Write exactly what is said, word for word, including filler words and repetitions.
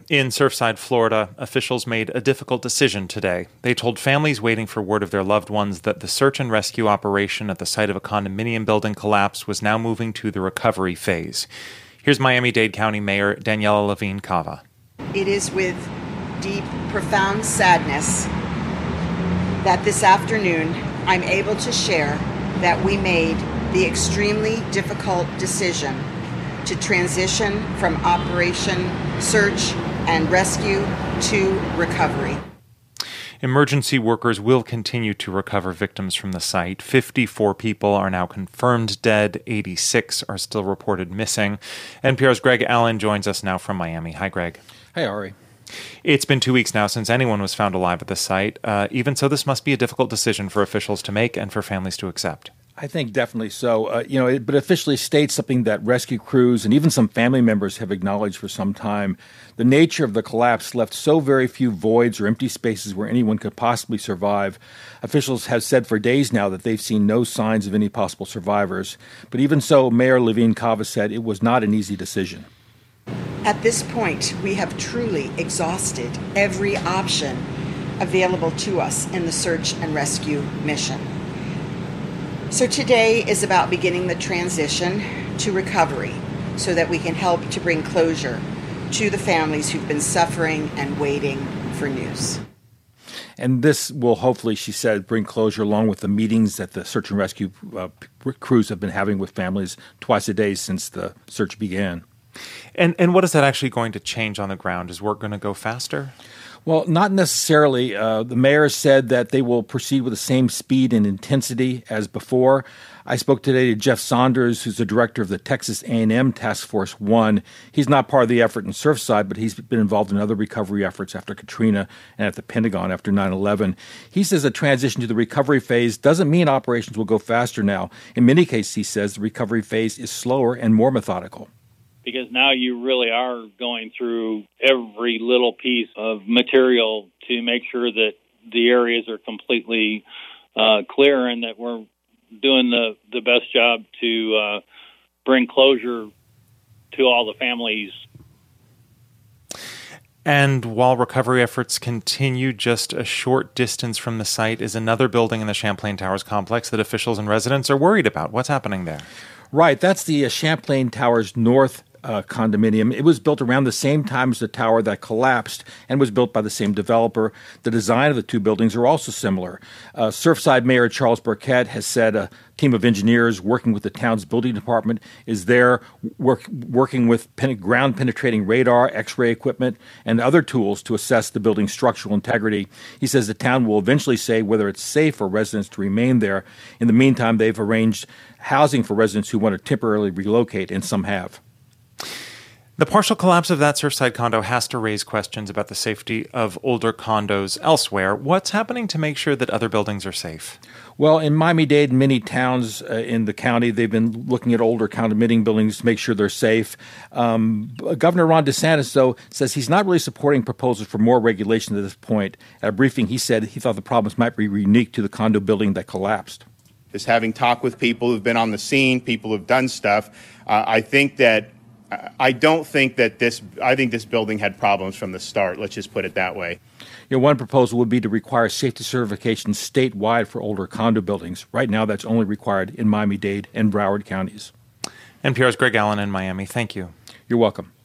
In Surfside, Florida, officials made a difficult decision today. They told families waiting for word of their loved ones that the search and rescue operation at the site of a condominium building collapse was now moving to the recovery phase. Here's Miami-Dade County Mayor Daniela Levine Cava. It is with deep, profound sadness that this afternoon I'm able to share that we made the extremely difficult decision to transition from Operation Search and Rescue to recovery. Emergency workers will continue to recover victims from the site. fifty-four people are now confirmed dead. eighty-six are still reported missing. N P R's Greg Allen joins us now from Miami. Hi, Greg. Hey, Ari. It's been two weeks now since anyone was found alive at the site. Uh, even so, this must be a difficult decision for officials to make and for families to accept. I think definitely so. Uh, you know, it, but officially states something that rescue crews and even some family members have acknowledged for some time. The nature of the collapse left so very few voids or empty spaces where anyone could possibly survive. Officials have said for days now that they've seen no signs of any possible survivors. But even so, Mayor Levine Cava said it was not an easy decision. At this point, we have truly exhausted every option available to us in the search and rescue mission. So today is about beginning the transition to recovery so that we can help to bring closure to the families who've been suffering and waiting for news. And this will hopefully, she said, bring closure along with the meetings that the search and rescue uh, crews have been having with families twice a day since the search began. And and what is that actually going to change on the ground? Is work going to go faster? Well, not necessarily. Uh, the mayor said that they will proceed with the same speed and intensity as before. I spoke today to Jeff Saunders, who's the director of the Texas A and M Task Force One. He's not part of the effort in Surfside, but he's been involved in other recovery efforts after Katrina and at the Pentagon after nine eleven. He says a transition to the recovery phase doesn't mean operations will go faster now. In many cases, he says the recovery phase is slower and more methodical. Because now you really are going through every little piece of material to make sure that the areas are completely uh, clear and that we're doing the, the best job to uh, bring closure to all the families. And while recovery efforts continue, just a short distance from the site is another building in the Champlain Towers complex that officials and residents are worried about. What's happening there? Right, that's the uh, Champlain Towers North Uh, condominium. It was built around the same time as the tower that collapsed and was built by the same developer. The design of the two buildings are also similar. Uh, Surfside Mayor Charles Burkett has said a team of engineers working with the town's building department is there work, working with pen- ground-penetrating radar, X-ray equipment, and other tools to assess the building's structural integrity. He says the town will eventually say whether it's safe for residents to remain there. In the meantime, they've arranged housing for residents who want to temporarily relocate, and some have. The partial collapse of that Surfside condo has to raise questions about the safety of older condos elsewhere. What's happening to make sure that other buildings are safe? Well, in Miami-Dade and many towns uh, in the county, they've been looking at older condominium buildings to make sure they're safe. Um, Governor Ron DeSantis, though, says he's not really supporting proposals for more regulation at this point. At a briefing, he said he thought the problems might be unique to the condo building that collapsed. Just having talked with people who've been on the scene, people who've done stuff, uh, I think that I don't think that this, I think this building had problems from the start. Let's just put it that way. You know, one proposal would be to require safety certification statewide for older condo buildings. Right now, that's only required in Miami-Dade and Broward counties. N P R's Greg Allen in Miami. Thank you. You're welcome.